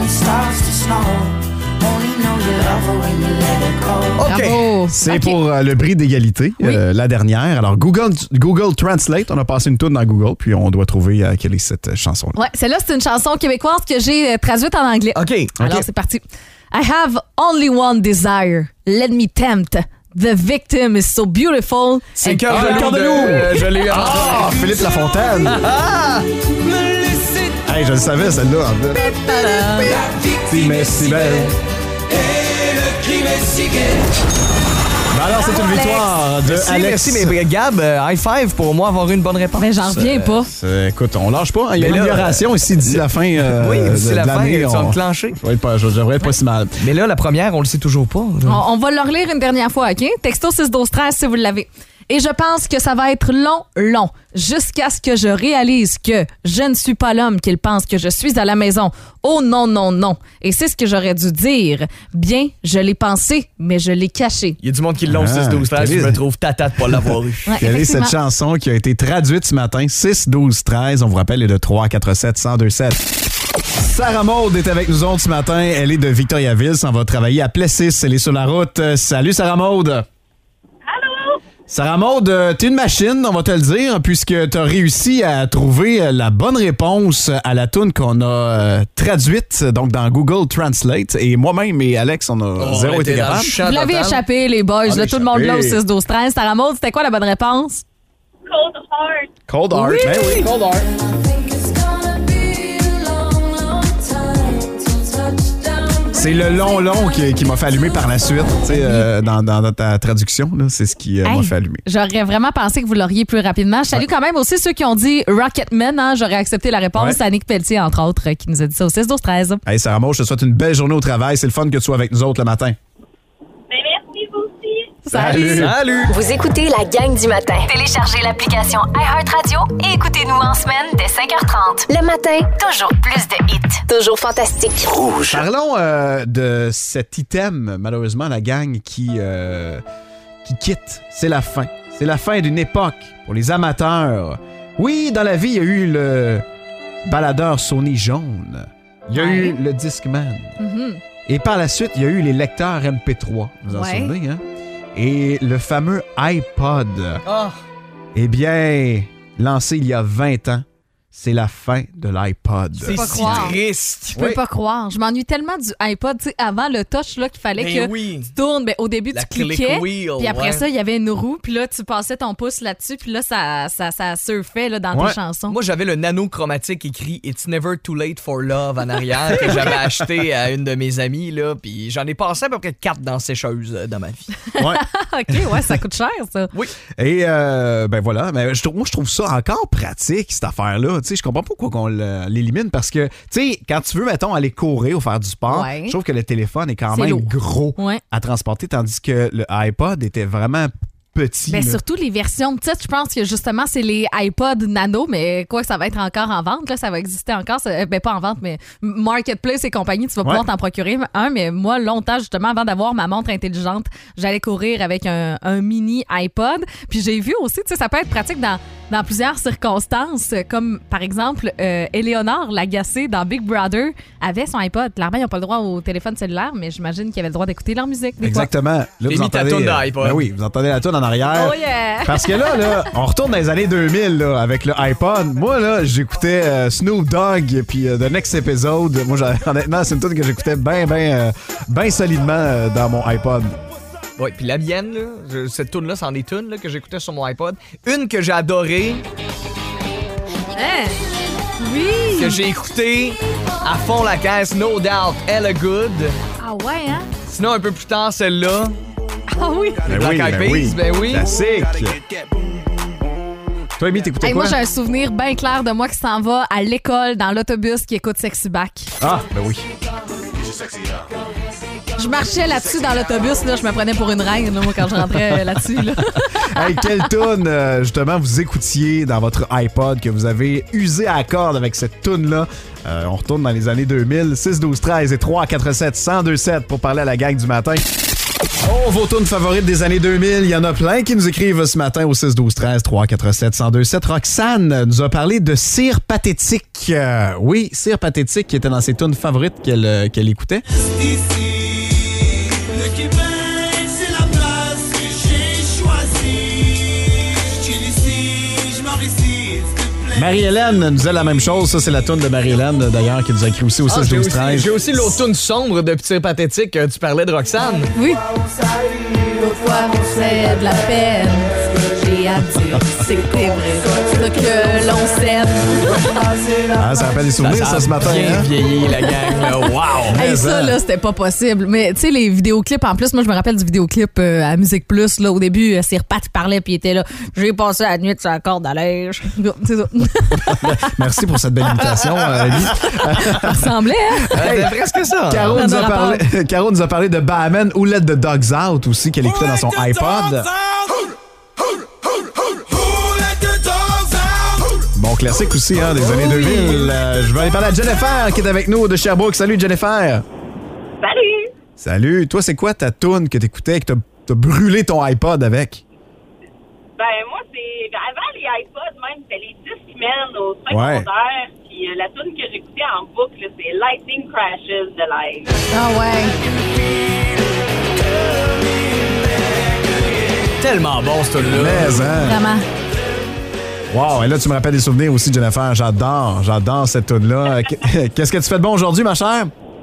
OK. Bravo. C'est pour le prix d'égalité, la dernière. Alors, Google Translate, on a passé une tourne dans Google, puis on doit trouver quelle est cette chanson-là. Ouais, celle-là, c'est une chanson québécoise que j'ai traduite en anglais. OK. Alors, c'est parti. I have only one desire. Let me tempt. The victim is so beautiful. C'est Cœur de loup. Je l'ai eu. Philippe Lafontaine. Hey, je le savais, celle-là. Mais si belle. Et le crime est si gai. Ben alors, c'est une victoire de Alex. Merci, mais Gab, high five pour moi avoir eu une bonne réponse. Mais j'en reviens pas. Écoute, on lâche pas. Il y a une amélioration ici d'ici la fin d'ici la fin, l'année. Tu vas me clencher. Je devrais être pas si mal. Mais là, la première, on le sait toujours pas. On va le relire une dernière fois, OK? Texto 6-12-13 si vous l'avez. Et je pense que ça va être long, jusqu'à ce que je réalise que je ne suis pas l'homme qu'il pense que je suis à la maison. Oh non, non, non. Et c'est ce que j'aurais dû dire. Bien, je l'ai pensé, mais je l'ai caché. Il y a du monde qui l'ont 6-12-13, je me trouve tata de pas l'avoir eu. Quelle est cette chanson qui a été traduite ce matin? 6-12-13, on vous rappelle, elle est de 3-4-7-1027. Sarah Maud est avec nous autres ce matin. Elle est de Victoriaville, s'en va travailler à Plessis. Elle est sur la route. Salut Sarah Maud. Sarah Maud, t'es une machine, on va te le dire, puisque t'as réussi à trouver la bonne réponse à la toune qu'on a traduite donc dans Google Translate. Et moi-même et Alex, on a zéro été capable. Vous l'avez échappé, les boys. Là, tout le monde là au 6-12-13. Sarah Maud, c'était quoi la bonne réponse? Cold Heart. Cold Heart, oui. Ben oui, Cold Heart. C'est le long qui m'a fait allumer par la suite, tu sais, dans ta traduction, là, c'est ce qui m'a fait allumer. J'aurais vraiment pensé que vous l'auriez plus rapidement. Je salue quand même aussi ceux qui ont dit Rocketman, hein, j'aurais accepté la réponse. C'est Annick Pelletier, entre autres, qui nous a dit ça au 6-12-13. Hey, Sarah Maud, je te souhaite une belle journée au travail. C'est le fun que tu sois avec nous autres le matin. Merci, vous aussi. Salut! Vous écoutez la gang du matin. Téléchargez l'application iHeartRadio et écoutez-nous en semaine dès 5h30. Le matin, toujours plus de hits. Toujours fantastique. Rouge. Parlons de cet item, malheureusement, la gang qui quitte. C'est la fin. C'est la fin d'une époque pour les amateurs. Oui, dans la vie, il y a eu le baladeur Sony jaune. Il y a eu le Discman. Mm-hmm. Et par la suite, il y a eu les lecteurs MP3. Vous en souvenez, hein? Et le fameux iPod. Eh bien, lancé il y a 20 ans, c'est la fin de l'iPod. C'est si triste. Je peux pas croire. Je m'ennuie tellement du iPod. Tu sais, avant le touch, là, qu'il fallait que tu tournes. Ben, au début, tu cliquais. Puis après ça, il y avait une roue. Puis là, tu passais ton pouce là-dessus. Puis là, ça surfait là, dans tes chansons. Moi, j'avais le nano chromatique écrit « It's never too late for love » en arrière que j'avais acheté à une de mes amies. Là, puis j'en ai passé à peu près 4 dans sécheuse dans ma vie. Ouais. OK, ouais, ça coûte cher, ça. Oui. Et ben voilà, mais je trouve ça encore pratique, cette affaire-là. Tu sais, je comprends pas pourquoi on l'élimine parce que, tu sais, quand tu veux, mettons, aller courir ou faire du sport, je trouve que le téléphone est quand même lourd. Gros à transporter, tandis que le iPod était vraiment petit. Ben, surtout les versions petites, je pense que justement, c'est les iPod Nano, mais quoi, ça va être encore en vente, là, ça va exister encore. Ben, pas en vente, mais Marketplace et compagnie, tu vas pouvoir t'en procurer un. Mais moi, longtemps, justement, avant d'avoir ma montre intelligente, j'allais courir avec un mini iPod. Puis j'ai vu aussi, tu sais, ça peut être pratique dans plusieurs circonstances, comme par exemple, Éléonore Lagacé dans Big Brother avait son iPod. Clairement, ils n'ont pas le droit au téléphone cellulaire, mais j'imagine qu'ils avaient le droit d'écouter leur musique. Exactement. Là, vous entendez, ta toune d'iPod. Ben oui, vous entendez la toune en arrière. Oh yeah! Parce que là, on retourne dans les années 2000 là, avec le iPod. Moi, là, j'écoutais Snoop Dogg puis The Next Episode. Moi, honnêtement, c'est une toune que j'écoutais bien solidement dans mon iPod. Oui, puis la mienne, là, cette toune-là, c'en est une là, que j'écoutais sur mon iPod. Une que j'ai adorée. Oui! Que j'ai écoutée à fond la caisse, No Doubt, Hella Good. Ah ouais, hein? Sinon, un peu plus tard, celle-là. Ah oui! Black Eyed Peas, ben oui. Classique. Toi, Amy, t'écoutais quoi? Moi, j'ai un souvenir bien clair de moi qui s'en va à l'école dans l'autobus qui écoute Sexy Back. Ah, ben oui. Je marchais là-dessus dans l'autobus, là, je me prenais pour une reine, là, moi, quand je rentrais là-dessus. Là. Hey, quelle toune, justement, vous écoutiez dans votre iPod que vous avez usé à la corde avec cette toune-là? On retourne dans les années 2000, 6, 12, 13 et 3, 4, 7, 102, 7 pour parler à la gang du matin. Oh, vos tunes favorites des années 2000, il y en a plein qui nous écrivent ce matin au 6, 12, 13, 3, 4, 7, 102, 7. Roxane nous a parlé de Cire Pathétique. Oui, Cire Pathétique qui était dans ses tunes favorites qu'elle écoutait. Marie-Hélène nous disait la même chose. Ça, c'est la toune de Marie-Hélène, d'ailleurs, qui nous a écrit aussi au 6, 12, 13. J'ai aussi l'autre toune sombre de Cire Pathétique. Tu parlais de Roxane. Oui. Pourquoi on fait de la peine? J'ai à dire, c'est vrai, ce que l'on s'aime. Ah, ça rappelle des souvenirs, ça, ce matin. Bien vieilli, la gang. Là. Wow! Hey, ça, là, c'était pas possible. Mais, tu sais, les vidéoclips, en plus, moi, je me rappelle du vidéoclip à Musique Plus. Là, au début, Cire Pat parlait, puis il était là. J'ai passé la nuit sur la corde à l'âge. C'est ça. Merci pour cette belle invitation, Ellie. Ça ressemblait, hein? C'est presque ça. Caro nous a parlé de Bahman ou Let the Dogs Out aussi, qu'elle écoutait dans son iPod. Bon classique aussi, hein, des années 2000. Je vais aller parler à Jennifer qui est avec nous de Sherbrooke. Salut, Jennifer. Salut. Salut. Toi, c'est quoi ta toune que t'écoutais, que t'as brûlé ton iPod avec? Ben, moi, c'est avant les iPods, même, c'était les 10 semaines au secondaire. Puis la tune que j'écoutais en boucle, c'est Lightning Crashes de Live. Ah ouais. Tellement bon, ce tune-là. Mais, hein? Vraiment. Wow, et là, tu me rappelles des souvenirs aussi, Jennifer. J'adore cette tune-là. Qu'est-ce que tu fais de bon aujourd'hui, ma chère?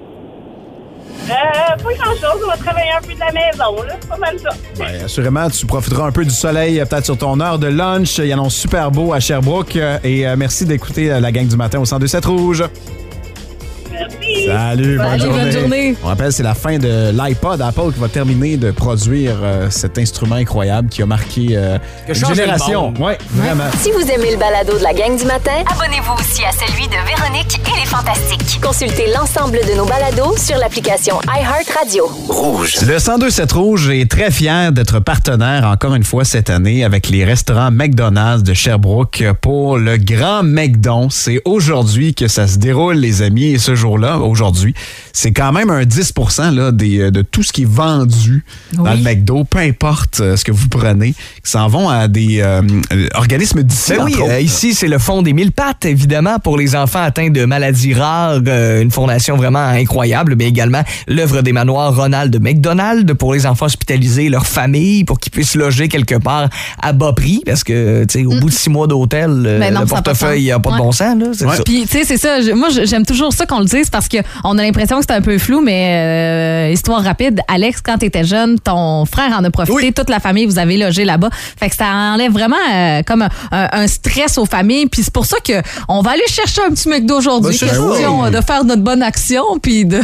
Pas grand-chose, on va travailler un peu de la maison, là. C'est pas mal ça. Ben, assurément, tu profiteras un peu du soleil, peut-être sur ton heure de lunch. Il annonce super beau à Sherbrooke. Et merci d'écouter la gang du matin au 102.7 Rouge. Merci. Salut, bonne journée. On rappelle, c'est la fin de l'iPod. Apple qui va terminer de produire cet instrument incroyable qui a marqué une génération. Oui, vraiment. Si vous aimez le balado de la gang du matin, abonnez-vous aussi à celui de Véronique et les Fantastiques. Consultez l'ensemble de nos balados sur l'application iHeartRadio. Rouge. Le 102.7 Rouge est très fier d'être partenaire encore une fois cette année avec les restaurants McDonald's de Sherbrooke pour le Grand McDon. C'est aujourd'hui que ça se déroule, les amis, et ce jour jours-là, aujourd'hui, c'est quand même un 10% là, de tout ce qui est vendu dans le McDo, peu importe ce que vous prenez, qui s'en vont à des organismes d'ici. Ben oui, ici, c'est le Fonds des 1000 pattes, évidemment, pour les enfants atteints de maladies rares, une fondation vraiment incroyable, mais également l'œuvre des manoirs Ronald McDonald pour les enfants hospitalisés et leurs familles pour qu'ils puissent loger quelque part à bas prix, parce que, tu sais, au bout de 6 mois d'hôtel, le portefeuille n'a pas de bon sens, là. C'est ça. Puis, tu sais, c'est ça. Moi, j'aime toujours ça qu'on le dise parce qu'on a l'impression que c'est un peu flou, mais histoire rapide, Alex, quand t'étais jeune, ton frère en a profité, toute la famille, vous avez logé là-bas. Fait que ça enlève vraiment comme un stress aux familles. Puis c'est pour ça qu'on va aller chercher un petit McDo aujourd'hui. Question de faire notre bonne action, puis de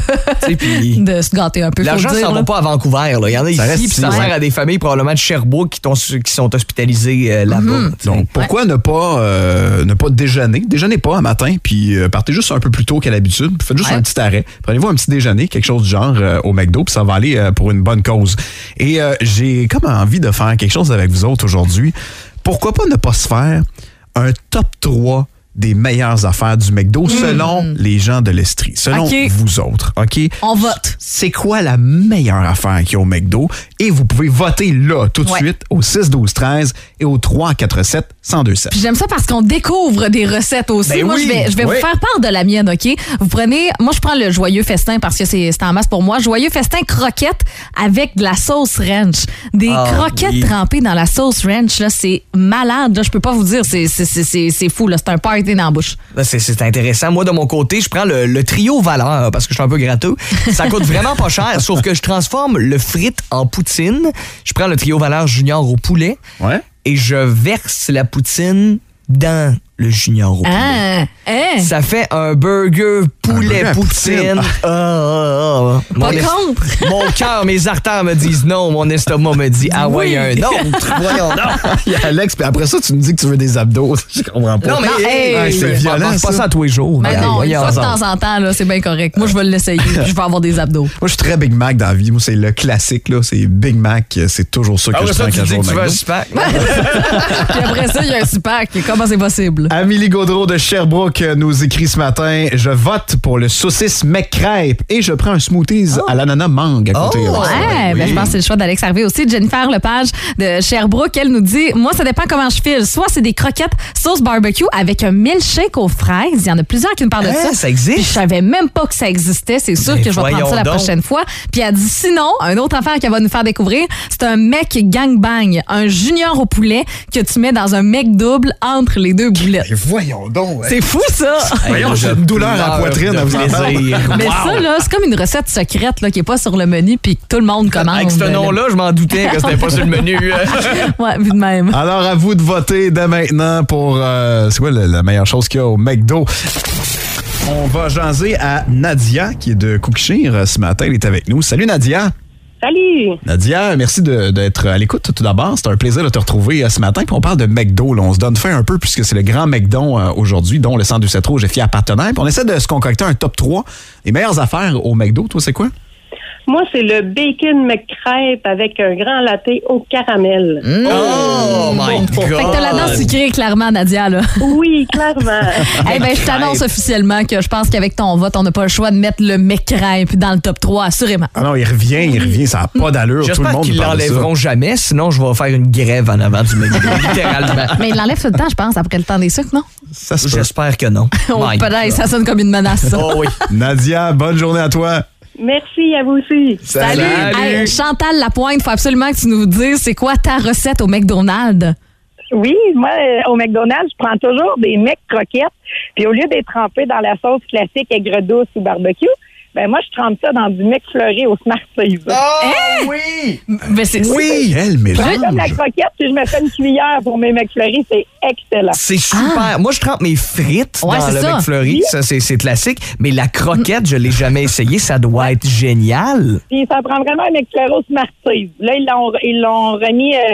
se gâter un peu. L'argent s'en va pas à Vancouver. Là. Il y en a ici, puis ça sert à des familles probablement de Sherbrooke qui sont hospitalisées là-bas. Donc, pourquoi ne pas déjeuner? Déjeunez pas un matin, puis partez juste un peu plus tôt qu'à l'habitude. Faites juste un petit arrêt. Prenez-vous un petit déjeuner, quelque chose du genre au McDo, puis ça va aller pour une bonne cause. Et j'ai comme envie de faire quelque chose avec vous autres aujourd'hui. Pourquoi pas ne pas se faire un top 3 des meilleures affaires du McDo selon les gens de l'Estrie, selon vous autres, OK? On vote. C'est quoi la meilleure affaire qu'il y a au McDo? Et vous pouvez voter là, tout de suite, au 6-12-13 et au 3-4-7-1027. Puis j'aime ça parce qu'on découvre des recettes aussi. Ben moi, je vais vous faire part de la mienne, OK? Vous prenez... Moi, je prends le Joyeux Festin parce que c'est en masse pour moi. Joyeux Festin croquettes avec de la sauce ranch. Des croquettes trempées dans la sauce ranch, là, c'est malade. Là, je peux pas vous dire, c'est fou, là. C'est un party dans la bouche. C'est intéressant. Moi, de mon côté, je prends le trio valeur parce que je suis un peu gratteux. Ça coûte vraiment pas cher, sauf que je transforme le frite en poutine. Je prends le trio valeur junior au poulet et je verse la poutine dans le junior au poulet. Ça fait un burger poulet poutine. Pas contre. Mon cœur, mes artères me disent non, mon estomac me dit un autre. Voyons donc. Alex, puis après ça, tu me dis que tu veux des abdos. Je comprends pas. Non, mais c'est violent. Pas ça tous les jours. Mais non, une fois de temps en temps, là, c'est bien correct. Moi, je vais l'essayer. Je vais avoir des abdos. Moi, je suis très Big Mac dans la vie. Moi, c'est le classique, là. C'est Big Mac. C'est toujours ça que je prends quand je vais au McDo. Tu veux un six-pack? Puis après ça, il y a un six-pack. Comment c'est possible? Amélie Gaudreau de Sherbrooke nous écrit ce matin: je vote pour le saucisse McCrêpe et je prends un smoothies à l'ananas mangue à côté. Je pense que c'est le choix d'Alex Harvey aussi. Jennifer Lepage de Sherbrooke, elle nous dit: moi, ça dépend comment je file. Soit c'est des croquettes sauce barbecue avec un milkshake aux fraises. Il y en a plusieurs qui me parlent de ça. Ça existe? Puis je savais même pas que ça existait. C'est sûr que je vais prendre ça la prochaine fois. Puis elle dit sinon, un autre affaire qu'elle va nous faire découvrir, c'est un mec gangbang, un junior au poulet que tu mets dans un mec double entre les deux boulettes. Voyons donc. C'est fou, ça. Voyons, j'ai une douleur à la poitrine à vous entendre. Mais ça, là, c'est comme une recette secrète là, qui n'est pas sur le menu puis que tout le monde commande. Avec ce nom-là, je m'en doutais que c'était pas sur le menu. Ouais, vu de même. Alors, à vous de voter dès maintenant pour... c'est quoi la meilleure chose qu'il y a au McDo? On va jaser à Nadia, qui est de Cookshire ce matin. Elle est avec nous. Salut, Nadia. Salut! Nadia, merci d'être à l'écoute tout d'abord. C'est un plaisir de te retrouver ce matin. Puis on parle de McDo. Là. On se donne fin un peu puisque c'est le grand McDo aujourd'hui, dont le 1027 Rouge est fier partenaire. Puis on essaie de se concocter un top 3 des meilleures affaires au McDo. Toi, c'est quoi? Moi, c'est le bacon McCrêpe avec un grand latte au caramel. Oh my God! Fait que t'as la dent sucrée, clairement, Nadia, là. Oui, clairement. Eh ben, je t'annonce officiellement que je pense qu'avec ton vote, on n'a pas le choix de mettre le McCrêpe dans le top 3, assurément. Ah non, il revient, ça n'a pas d'allure. J'espère tout le monde qu'ils parle de ça. l'enlèveront jamais, sinon je vais faire une grève en avant du McDo, littéralement. Mais ils l'enlèvent tout le temps, je pense, après le temps des sucres, non? Ça se peut. J'espère que non. Peut-être, ça sonne comme une menace, ça. Oh oui. Nadia, bonne journée à toi. Merci à vous aussi. Salut. Hey, Chantal Lapointe, il faut absolument que tu nous dises c'est quoi ta recette au McDonald's? Oui, moi, au McDonald's, je prends toujours des mecs croquettes. Puis au lieu d'être trempé dans la sauce classique aigre douce ou barbecue, ben moi, je trempe ça dans du McFlurry au Smarties. Oh oui! Mais c'est quel mélange! Je donne la croquette puis je me fais une cuillère pour mes McFlurry. C'est excellent. C'est super. Moi, je trempe mes frites dans le McFlurry. Ça, c'est classique. Mais la croquette, je l'ai jamais essayé. Ça doit être génial. Puis ça prend vraiment un McFlurry au Smarties. Là, ils l'ont remis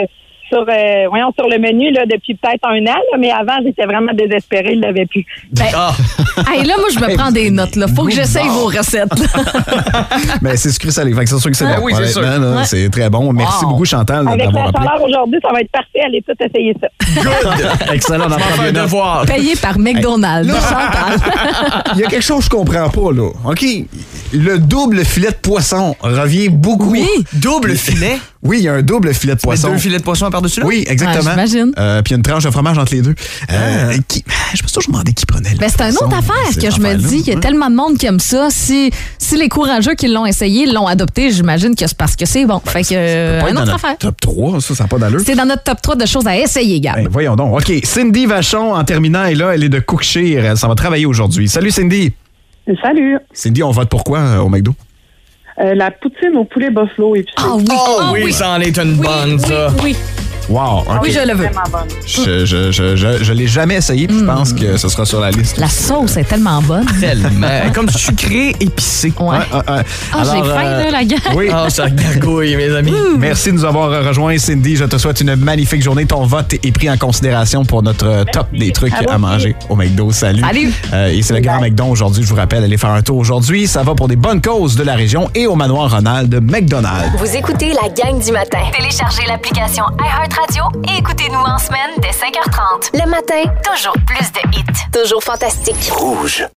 sur le menu là, depuis peut-être 1 an, là, mais avant, j'étais vraiment désespérée, il l'avait plus. Hey, là, moi, je me prends des notes. Là. Faut que j'essaye vos recettes. Mais c'est sucré salé. Fait que c'est sûr que c'est bon. Oui, c'est sûr. Là, c'est très bon. Merci beaucoup, Chantal, avec d'avoir la appelé. chaleur aujourd'hui, ça va être parfait. Allez tous essayer ça. Good! Excellent. On en prend bien note. Payé par McDonald's. Chantal. Il y a quelque chose que je comprends pas, là. OK? Le double filet de poisson revient beaucoup. Oui. Double filet? Oui, il y a un double filet de poisson. 2 filets de poisson par-dessus là? Oui, exactement. J'imagine. Puis une tranche de fromage entre les deux. Je me suis toujours demandé qui prenait le Ben, c'est une autre affaire que je me dis. Il y a tellement de monde qui aime ça. Si les courageux qui l'ont essayé l'ont adopté, j'imagine que c'est parce que c'est bon. Fait que, une autre affaire. Top 3, ça n'a pas d'allure. C'est dans notre top 3 de choses à essayer, Gab. Ben, voyons donc. OK, Cindy Vachon, en terminant, est là. Elle est de Cookshire. Elle s'en va travailler aujourd'hui. Salut, Cindy. Salut. Cindy, on vote pour quoi au McDo? La poutine au poulet buffalo épicé. Ah oui. Oh oui, ça en est une bonne, ça. Oui. Wow, OK. Oui, je le veux. Vraiment bonne. Je l'ai jamais essayé, puis je pense que ce sera sur la liste. La sauce est tellement bonne. Tellement. Comme sucré épicé. Ouais. J'ai faim, là, la gueule. Oui. Ça gargouille, mes amis. Merci de nous avoir rejoints, Cindy. Je te souhaite une magnifique journée. Ton vote est pris en considération pour notre top des trucs à manger au McDo. Salut. Salut. Et c'est le Grand McDo aujourd'hui. Je vous rappelle, allez faire un tour aujourd'hui. Ça va pour des bonnes causes de la région et au Manoir Ronald de McDonald's. Vous écoutez la gang du matin. Téléchargez l'application iHeartRadio et écoutez-nous en semaine dès 5h30. Le matin, toujours plus de hits. Toujours fantastique. Rouge.